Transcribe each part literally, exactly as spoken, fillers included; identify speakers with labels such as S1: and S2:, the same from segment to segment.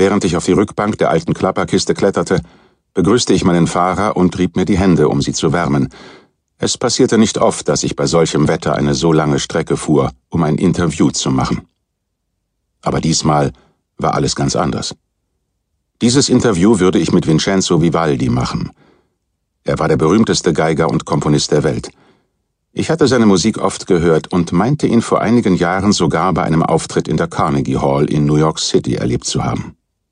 S1: Während ich auf die Rückbank der alten Klapperkiste kletterte, begrüßte ich meinen Fahrer und rieb mir die Hände, um sie zu wärmen. Es passierte nicht oft, dass ich bei solchem Wetter eine so lange Strecke fuhr, um ein Interview zu machen. Aber diesmal war alles ganz anders. Dieses Interview würde ich mit Vincenzo Vivaldi machen. Er war der berühmteste Geiger und Komponist der Welt. Ich hatte seine Musik oft gehört und meinte ihn vor einigen Jahren sogar bei einem Auftritt in der Carnegie Hall in New York City erlebt zu haben.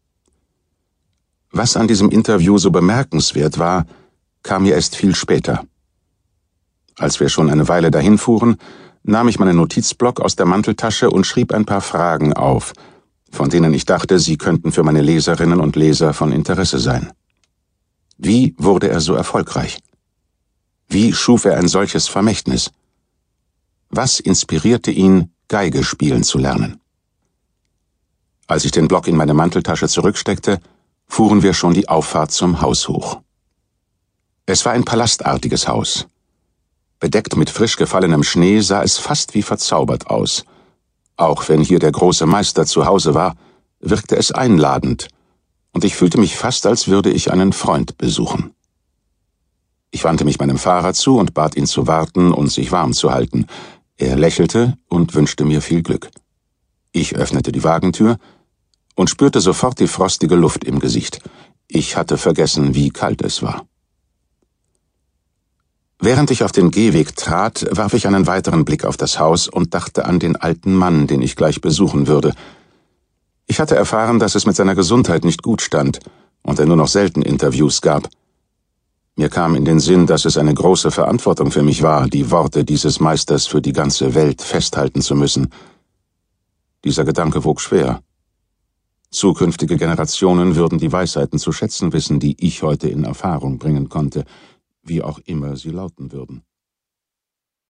S1: Was an diesem Interview so bemerkenswert war, kam mir erst viel später. Als wir schon eine Weile dahin fuhren, nahm ich meinen Notizblock aus der Manteltasche und schrieb ein paar Fragen auf, von denen ich dachte, sie könnten für meine Leserinnen und Leser von Interesse sein. Wie wurde er so erfolgreich? Wie schuf er ein solches Vermächtnis? Was inspirierte ihn, Geige spielen zu lernen? Als ich den Block in meine Manteltasche zurücksteckte, fuhren wir schon die Auffahrt zum Haus hoch. Es war ein palastartiges Haus. Bedeckt mit frisch gefallenem Schnee sah es fast wie verzaubert aus. Auch wenn hier der große Meister zu Hause war, wirkte es einladend, und ich fühlte mich fast, als würde ich einen Freund besuchen. Ich wandte mich meinem Fahrer zu und bat ihn zu warten und sich warm zu halten. Er lächelte und wünschte mir viel Glück. Ich öffnete die Wagentür und spürte sofort die frostige Luft im Gesicht. Ich hatte vergessen, wie kalt es war. Während ich auf den Gehweg trat, warf ich einen weiteren Blick auf das Haus und dachte an den alten Mann, den ich gleich besuchen würde. Ich hatte erfahren, dass es mit seiner Gesundheit nicht gut stand und er nur noch selten Interviews gab. Mir kam in den Sinn, dass es eine große Verantwortung für mich war, die Worte dieses Meisters für die ganze Welt festhalten zu müssen. Dieser Gedanke wog schwer. Zukünftige Generationen würden die Weisheiten zu schätzen wissen, die ich heute in Erfahrung bringen konnte, wie auch immer sie lauten würden.